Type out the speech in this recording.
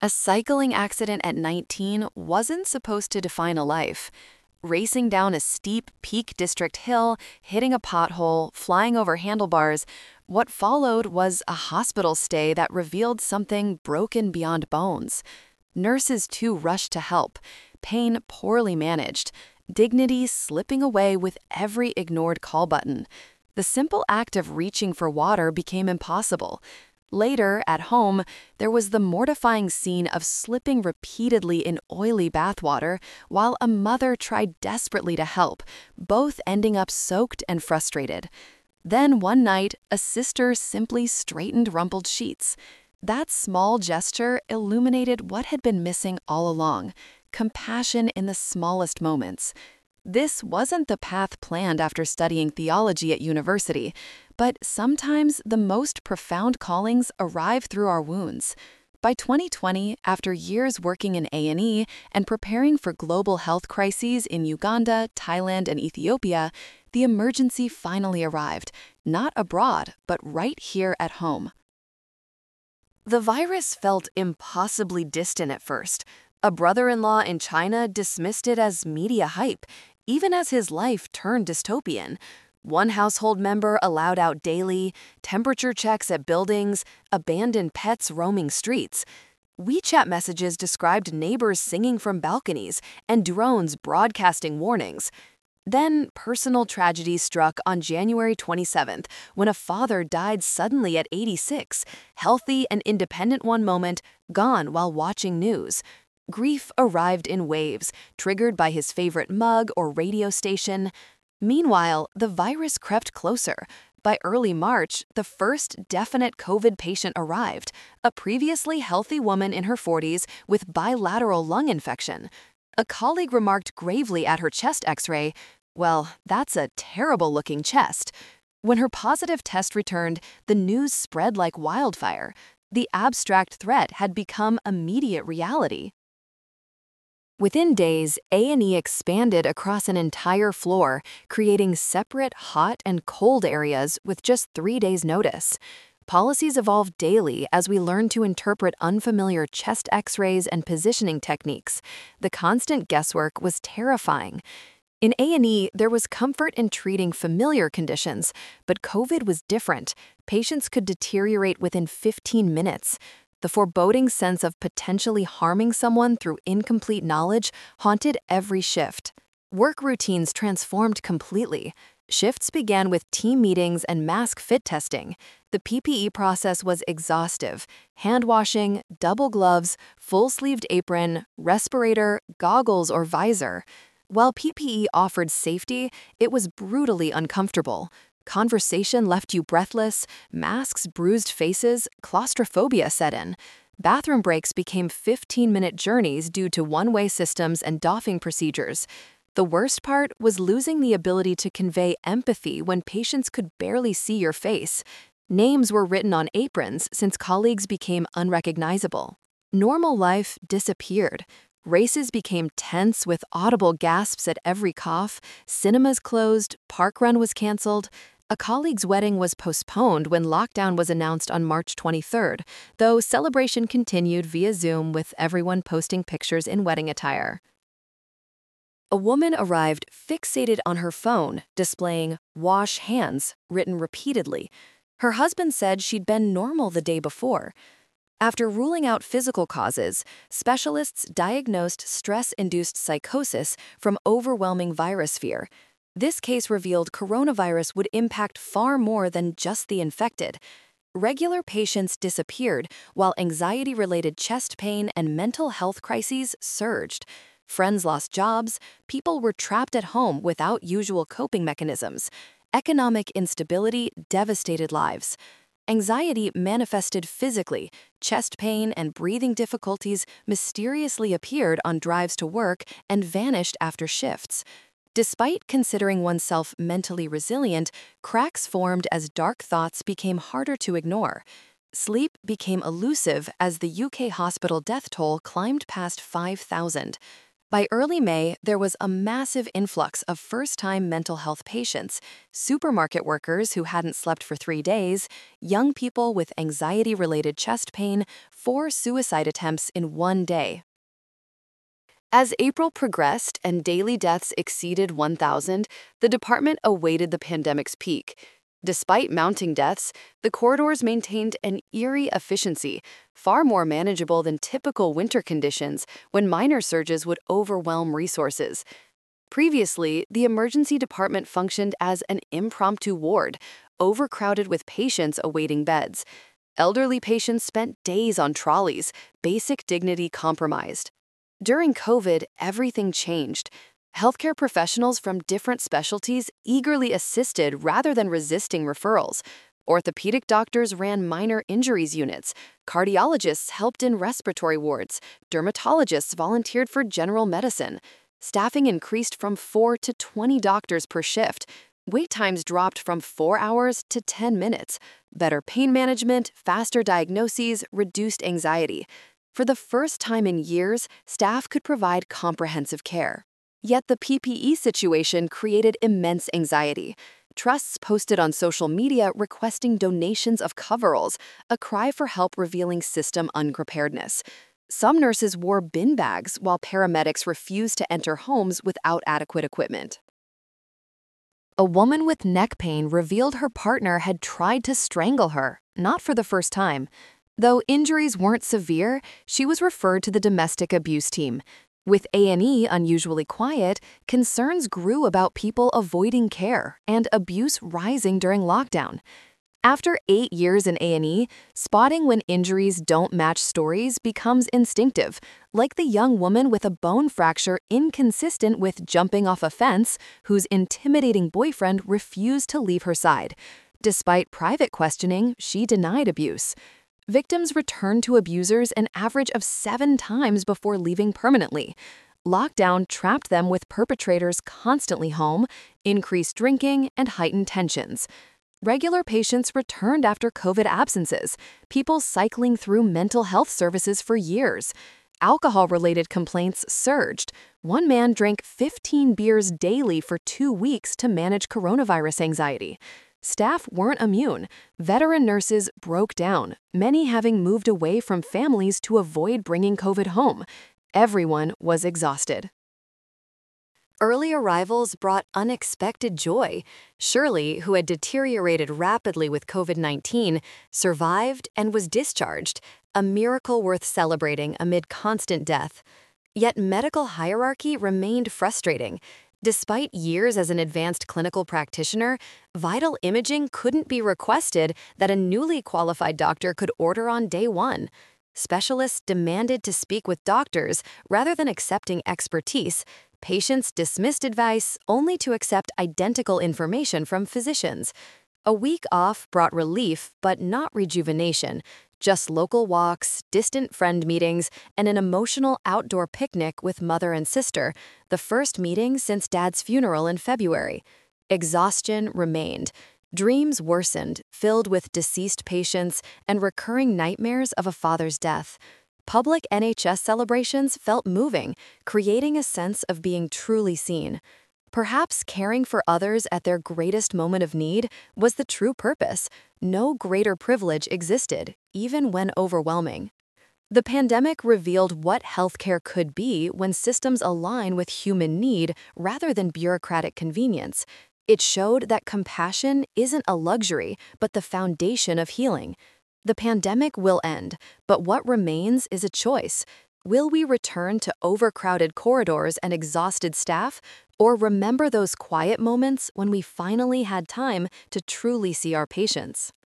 A cycling accident at 19 wasn't supposed to define a life. Racing down a steep Peak District hill, hitting a pothole, flying over handlebars, what followed was a hospital stay that revealed something broken beyond bones. Nurses too rushed to help, pain poorly managed, dignity slipping away with every ignored call button. The simple act of reaching for water became impossible. Later, at home, there was the mortifying scene of slipping repeatedly in oily bathwater while a mother tried desperately to help, both ending up soaked and frustrated. Then one night, a sister simply straightened rumpled sheets. That small gesture illuminated what had been missing all along: compassion in the smallest moments. This wasn't the path planned after studying theology at university, but sometimes the most profound callings arrive through our wounds. By 2020, after years working in A&E and preparing for global health crises in Uganda, Thailand, and Ethiopia, the emergency finally arrived, not abroad, but right here at home. The virus felt impossibly distant at first. A brother-in-law in China dismissed it as media hype, even as his life turned dystopian. One household member allowed out daily, temperature checks at buildings, abandoned pets roaming streets. WeChat messages described neighbors singing from balconies and drones broadcasting warnings. Then, personal tragedy struck on January 27th when a father died suddenly at 86, healthy and independent one moment, gone while watching news. Grief arrived in waves, triggered by his favorite mug or radio station. Meanwhile, the virus crept closer. By early March, the first definite COVID patient arrived, a previously healthy woman in her 40s with bilateral lung infection. A colleague remarked gravely at her chest x-ray, "Well, that's a terrible-looking chest." When her positive test returned, the news spread like wildfire. The abstract threat had become immediate reality. Within days, A&E expanded across an entire floor, creating separate hot and cold areas with just 3 days' notice. Policies evolved daily as we learned to interpret unfamiliar chest x-rays and positioning techniques. The constant guesswork was terrifying. In A&E, there was comfort in treating familiar conditions, but COVID was different. Patients could deteriorate within 15 minutes. The foreboding sense of potentially harming someone through incomplete knowledge haunted every shift. Work routines transformed completely. Shifts began with team meetings and mask fit testing. The PPE process was exhaustive: hand washing, double gloves, full-sleeved apron, respirator, goggles, or visor. While PPE offered safety, it was brutally uncomfortable. Conversation left you breathless, masks bruised faces, claustrophobia set in. Bathroom breaks became 15-minute journeys due to one-way systems and doffing procedures. The worst part was losing the ability to convey empathy when patients could barely see your face. Names were written on aprons since colleagues became unrecognizable. Normal life disappeared. Races became tense with audible gasps at every cough, cinemas closed, parkrun was canceled. A colleague's wedding was postponed when lockdown was announced on March 23rd, though celebration continued via Zoom with everyone posting pictures in wedding attire. A woman arrived fixated on her phone, displaying "wash hands" written repeatedly. Her husband said she'd been normal the day before. After ruling out physical causes, specialists diagnosed stress-induced psychosis from overwhelming virus fear. This case revealed coronavirus would impact far more than just the infected. Regular patients disappeared, while anxiety-related chest pain and mental health crises surged. Friends lost jobs, people were trapped at home without usual coping mechanisms. Economic instability devastated lives. Anxiety manifested physically. Chest pain and breathing difficulties mysteriously appeared on drives to work and vanished after shifts. Despite considering oneself mentally resilient, cracks formed as dark thoughts became harder to ignore. Sleep became elusive as the UK hospital death toll climbed past 5,000. By early May, there was a massive influx of first-time mental health patients, supermarket workers who hadn't slept for 3 days, young people with anxiety-related chest pain, 4 suicide attempts in one day. As April progressed and daily deaths exceeded 1,000, the department awaited the pandemic's peak. Despite mounting deaths, the corridors maintained an eerie efficiency, far more manageable than typical winter conditions when minor surges would overwhelm resources. Previously, the emergency department functioned as an impromptu ward, overcrowded with patients awaiting beds. Elderly patients spent days on trolleys, basic dignity compromised. During COVID, everything changed. Healthcare professionals from different specialties eagerly assisted rather than resisting referrals. Orthopedic doctors ran minor injuries units. Cardiologists helped in respiratory wards. Dermatologists volunteered for general medicine. Staffing increased from 4 to 20 doctors per shift. Wait times dropped from 4 hours to 10 minutes. Better pain management, faster diagnoses, reduced anxiety. For the first time in years, staff could provide comprehensive care. Yet the PPE situation created immense anxiety. Trusts posted on social media requesting donations of coveralls, a cry for help revealing system unpreparedness. Some nurses wore bin bags while paramedics refused to enter homes without adequate equipment. A woman with neck pain revealed her partner had tried to strangle her, not for the first time. Though injuries weren't severe, she was referred to the domestic abuse team. With A&E unusually quiet, concerns grew about people avoiding care and abuse rising during lockdown. After 8 years in A&E, spotting when injuries don't match stories becomes instinctive, like the young woman with a bone fracture inconsistent with jumping off a fence whose intimidating boyfriend refused to leave her side. Despite private questioning, she denied abuse. Victims return to abusers an average of 7 times before leaving permanently. Lockdown trapped them with perpetrators constantly home, increased drinking, and heightened tensions. Regular patients returned after COVID absences, people cycling through mental health services for years. Alcohol-related complaints surged. One man drank 15 beers daily for 2 weeks to manage coronavirus anxiety. Staff weren't immune. Veteran nurses broke down, many having moved away from families to avoid bringing COVID home. Everyone was exhausted. Early arrivals brought unexpected joy. Shirley, who had deteriorated rapidly with COVID-19, survived and was discharged, a miracle worth celebrating amid constant death. Yet medical hierarchy remained frustrating. Despite years as an advanced clinical practitioner, vital imaging couldn't be requested that a newly qualified doctor could order on day one. Specialists demanded to speak with doctors rather than accepting expertise. Patients dismissed advice only to accept identical information from physicians. A week off brought relief, but not rejuvenation. Just local walks, distant friend meetings, and an emotional outdoor picnic with mother and sister, the first meeting since Dad's funeral in February. Exhaustion remained. Dreams worsened, filled with deceased patients and recurring nightmares of a father's death. Public NHS celebrations felt moving, creating a sense of being truly seen. Perhaps caring for others at their greatest moment of need was the true purpose. No greater privilege existed, even when overwhelming. The pandemic revealed what healthcare could be when systems align with human need rather than bureaucratic convenience. It showed that compassion isn't a luxury, but the foundation of healing. The pandemic will end, but what remains is a choice. Will we return to overcrowded corridors and exhausted staff, or remember those quiet moments when we finally had time to truly see our patients?